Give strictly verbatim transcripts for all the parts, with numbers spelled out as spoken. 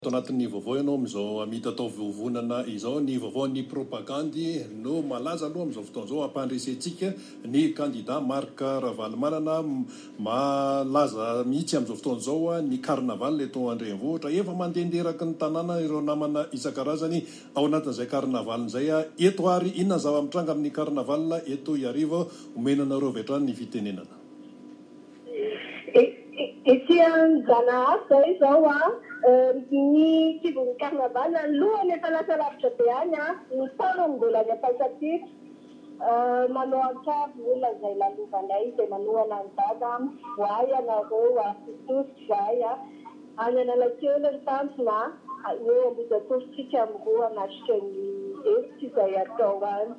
Anatin'ny vaovao ianao amin'izao amita atao vovonana izao ny vaovao ny propagandy no malaza aloha amin'izao fotoana izao ampandresentsika ny kandida Marc Ravalomanana malaza mihitsy amin'izao fotoana izao ny carnaval eto Andrenivohitra efa mandenderaka ny tanàna ireo namana isan-karazany ao anatin'izay carnaval izay eto ary inona ny zava-mitranga amin'ny carnaval eto iarivo omenanareo avy hatrany ny fitenenana. Ity anjana zay zao a ny kibon'ny carnaval alohan'ny efa lasa lavitra be any a ny taona mbola any ampasapitra manao an-travo olona izay lalovanay izay manohana ny dada voay anareo asitosy zay a any Analakely ny tampona eo Ambodiatofotsika amroa anatrika ny efitra izay atao any.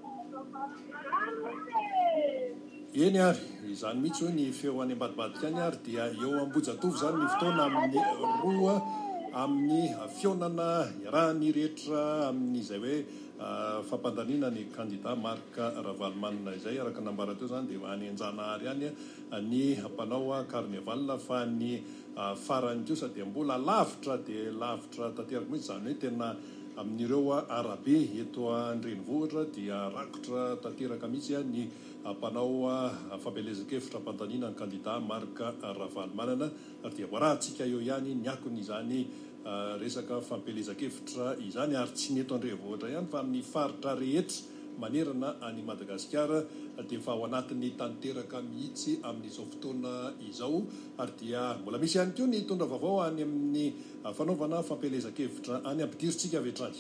Eny ary izany mihitsy hoe ny feo any ambadibadika any ary dia eo Ambohijatovo zany ny fotoana amin'ny roa amin'ny fionana raha ny rehetra amin'izay hoe fampandaniana ny kandida Marc Ravalomanana izay araka nambara teo zany dia any Anjanahary any ny mpanao carnaval fa ny farany kosa dia mbola lavitra dia lavitra tanteraka mihitsy zany hoe tena amin'ireo arabe eto Andrenivohitra dia rakotra tanteraka mihitsy ny mpanao fampelezan-kevitra ampandaniana ny kandida Marc Ravalomanana ary dia voarahantsika eo ihany ny akon'izany resaka fampelezan-kevitra izany ary tsy ny eto Andrenivohitra ihany fa amin'ny faritra rehetra manerana any Madagasikara dia efa ao anatin'ny tanteraka mihitsy amin'izao fotoana izao ary dia mbola misy ihany koa ny tondra vaovao any amin'ny fanaovana fampelezan-kevitra any ampidirintsika avy hatrany.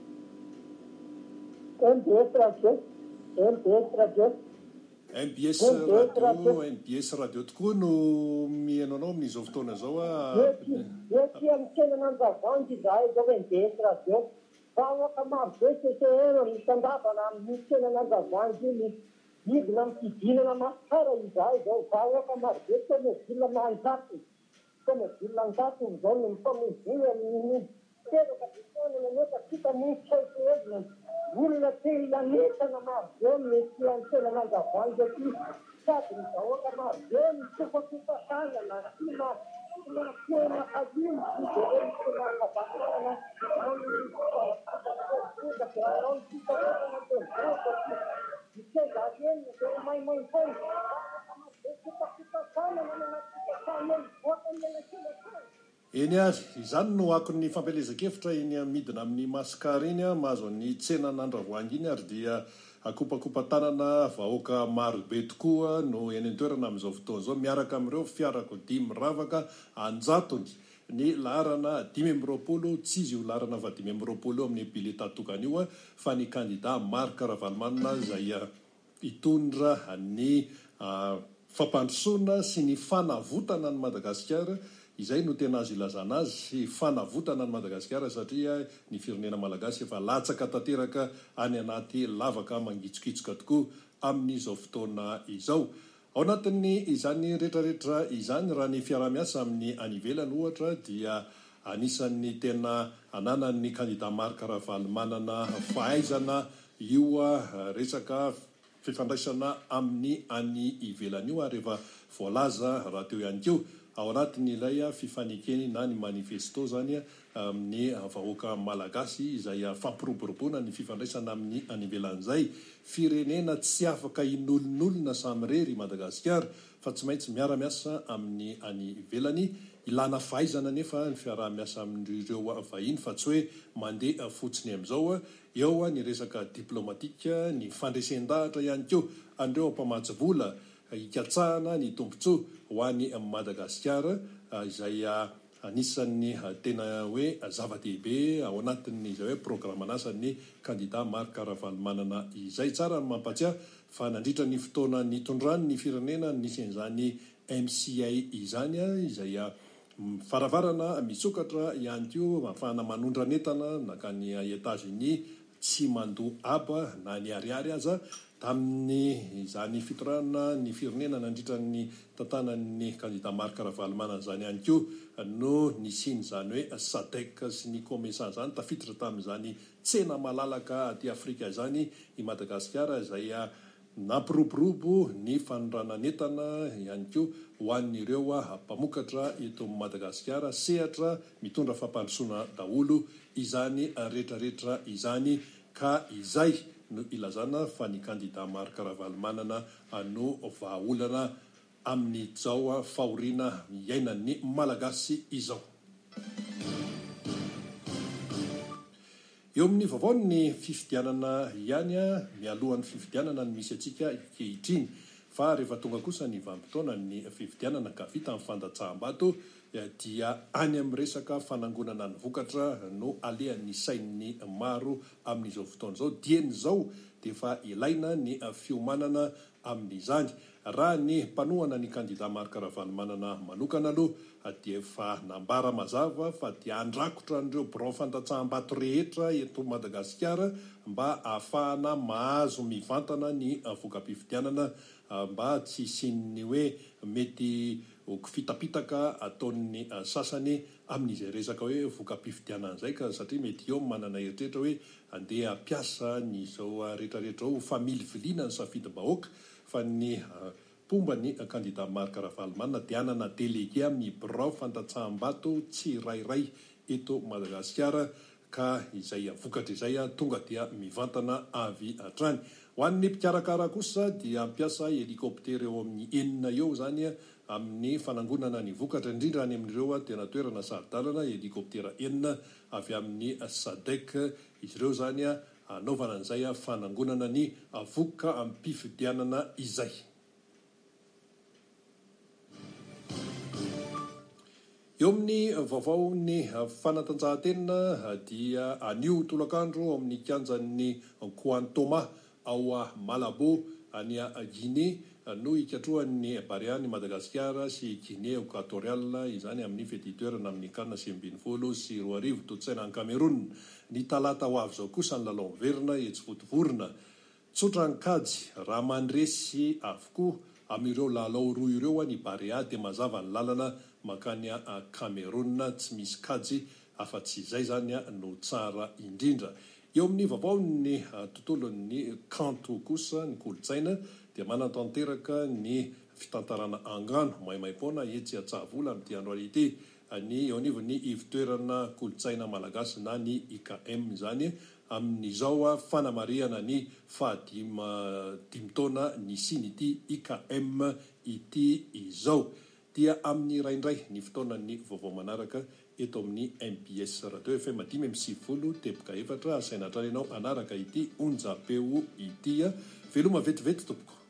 M B S radio, M B S radio. M B S radio, M B S radio tokoa no mihaino anao amin'izao fotoana izao a. Ety amin'ny tsenan'Andravoahangy izahay zao M B S radio. Vahoaka maro be tsetsehana mitandavana amin'ny tsenan'Andravoahangy ny hidina amin'ny fidinana masara izahay zao. Vahoaka maro be tomobila manjatony. Tomobila anjatony zao no mifamoivoy amin'ny teraka ditonana nefa kita mitsaisoezina. Olona te hilanetana maro be mety amin'ny tsenan'Andravoahangy aty. Sady ny vahoaka maro be mitsofatsofatanana sy mahakena aviny sy dia tsy mahakavanana amin'ny eny ary izany no akon'ny fampelezan-kevitra eny midina amin'ny masikara eny mahazo ny tsenan'Andravoahangy iny ary dia akopakopa tanana vahoaka maro be tokoa no eny an-toerana amin'izao fotoana izao miaraka amin'ireo fiarakodia miravaka anjatony ny laharana dimy amby roapolo tsy izy io laharana fa dimy amby roapolo eo amin'ny bileta tokana io fa ny kandida Marc Ravalomanana izay hitondra ny fampandrosoana sy ny fanavotana ny Madagasikara. Izay no tena azo ilazana azy fanavotana ny Madagasikara satria ny firenena malagasy efa latsaka tanteraka any anaty lavaka mangitsokitsoka tokoa amin'izao fotoana izao. Ao anatin'ny izany rehetrarehetra izany raha ny fiarah-miasa amin'ny any ivelany ohatra dia anisan'ny tena ananan'ny kandida Marc Ravalomanana fahaizana io resaka fifandraisana amin'ny any ivelany io ary efa voalaza raha teo ihany keo ao anatin'ilay fifanekeny na ny manifesto zany amin'ny vahoaka malagasy izay fampiroboroboana ny fifandraisana amin'ny any ivelan'izay firenena tsy afaka inolon'olona samy rery Madagasikara fa tsy maintsy miara-miasa amin'ny any ivelany ilana fahaizana nefa ny fiarah-miasa amin'ireo vahiny fa tsy hoe mandeha fotsiny amin'izao eo ny resaka diplomatika ny fandresen-dahatra ihany keo andreo mpamatsy vola hikatsahana ny tombontsoa ho any Madagasikara izay anisan'ny tena hoe zava-dehibe ao anatin'ny izay hoe programan'asan'ny kandida Marc Ravalomanana izay tsara ny mampatsiahy fa nandritra ny fotoana ny tondrany ny firenena nisy an'izany M C A izany izay faravarana misokatra ihany keo ahafahana manondranentana nakany Etats-Unis tsy mandoa aba na ny ariary aza tamin'ny izany fitorana ny firenena nandritra ny tantanan'ny kandida Marc Ravalomanana zany ihany keo no nisiny zany hoe SADC sy ny COMESA zany tafiditra tamin'izany tsena malalaka aty Afrika zany i Madagasikara izay nampiroborobo ny fanorananentana ihany koa ho an'ireo a mpamokatra eto Madagasikara sehatra mitondra fampandrosoana daholo izany rehetrarehetra izany, ka izay no ilazana fa ny kandida Marc Ravalomanana no vahaolana amin'ny zao fahoriana iainan'ny malagasy izao. Eo amin'ny vaovao ny fifidianana ihany a, mialohan'ny fifidianana ny misy atsika kehitriny, fa rehefa tonga kosa ny vanim-potoana ny fifidianana ka vita amin'ny fandatsaham-bato dia any amin'ny resaka fanangonana ny vokatra no alehan'ny sain'ny maro amin'izao fotoana izao. Dieny izao dia efa ilaina ny fiomanana amin'izany. Raha ny mpanohana ny kandida Marc Ravalomanana manokana aloha dia efa nambara mazava fa dia andrakotra an'ireo birao fandatsaham-bato rehetra eto Madagasikara mba ahafahana mahazo mivantana ny voka-pifidianana, mba tsy hisian'ny hoe mety fitapitaka ataon'ny sasany amin'izay resaka hoe voka-pifidianana izay, ka satria mety eo manana eritreritra hoe andeha ampiasa ny zao rehetrarehetra ao familiviliana ny safidy-bahoaka, fa ny pomba ny kandida Marc Ravalomanana dia anana delege amin'ny birao fandatsaham-bato tsirairay eto Madagasikara, ka izay vokatra izay tonga dia mivantana avy hatrany. Ho an'ny mpikarakara kosa dia ampiasa helikoptera eo amin'ny enina eo zany amin'ny fanangonana ny vokatra, indrindra any amin'ireo tena toerana sarodalana, helikoptera enina avy amin'ny sadek, izy ireo zany anaovana an'izay fanangonana ny voka amin'ny mpifidianana izay. Eo amin'ny vaovao ny fanatanjahan-tena dia anio tolakandro amin'ny kianjan'ny Koantoma ao Malabo any Guinée no ikatroan'ny Bariany Madagasikara sy Guinée Equatoriale izany amin'ny fetitoerana amin'ny kanina sivy ambin'ny folo sy roa arivo totsaina any Cameroun. Ny talata ho avy zao kosa ny lalao miverina Etsifotovorona, tsotra ny kajy raha mandresy avokoa amin'ireo lalao roa ireo ny Barea dia mazava ny lalana makany Cameroun, tsy misy kajy afa-tsy izay zany no tsara indrindra. Eo amin'ny vaovao ny tontolon'ny kanto kosa ny kolotsaina dia manatanteraka ny fitantarana angano maimaimpoana etsy Antsahavola amin'ity andro ity, ny eo anivo ny ivitoerana kolotsaina malagasy na ny I K M zany amin'izao fanamariana ny fahadimy dimy taona ny sin'ity I K M ity izao. Dia amin'ny raindray ny fotoanan'ny vaovao manaraka eto amin'ny M B S Radio F M dimy amby sivifolo teboka efatra, asaina hatrany ianao anaraka ity onjam-peo ity. Veloma vetivety tompoko.